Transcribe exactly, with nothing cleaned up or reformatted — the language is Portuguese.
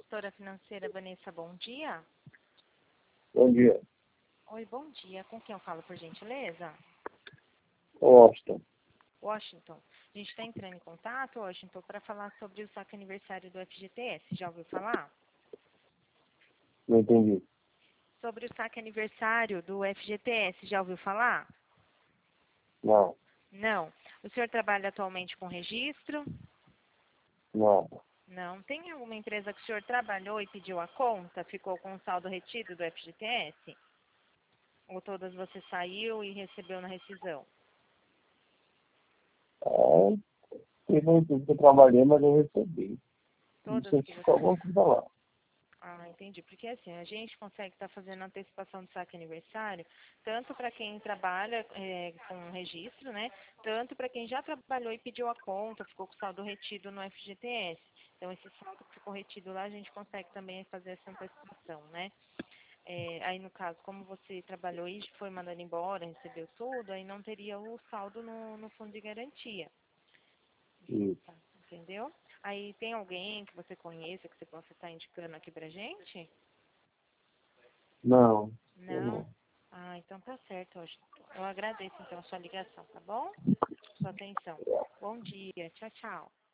consultora financeira Vanessa, bom dia. Bom dia. Oi, bom dia. Com quem eu falo, por gentileza? Washington. Washington. A gente está entrando em contato, Washington, para falar sobre o saque aniversário do F G T S. Já ouviu falar? Não entendi. Sobre o saque aniversário do F G T S. Já ouviu falar? Não. Não. O senhor trabalha atualmente com registro? Não. Não. Tem alguma empresa que o senhor trabalhou e pediu a conta? Ficou com o saldo retido do F G T S? Ou todas você saiu e recebeu na rescisão? É, teve uma empresa que eu trabalhei, mas eu recebi. Não Todas sei que se ficou você... alguma coisa lá. Ah, entendi. Porque assim, a gente consegue estar fazendo antecipação do saque aniversário, tanto para quem trabalha é, com registro, né? Tanto para quem já trabalhou e pediu a conta, ficou com o saldo retido no F G T S. Então, esse saldo que ficou retido lá, a gente consegue também fazer essa antecipação, né? É, aí, no caso, como você trabalhou e foi mandado embora, recebeu tudo, aí não teria o saldo no, no fundo de garantia. Isso. Tá, entendeu? Aí tem alguém que você conheça, que você possa estar indicando aqui pra gente? Não. Eu Não? não. Ah, então tá certo, Washington. Eu agradeço então a sua ligação, tá bom? Sua atenção. Bom dia. Tchau, tchau.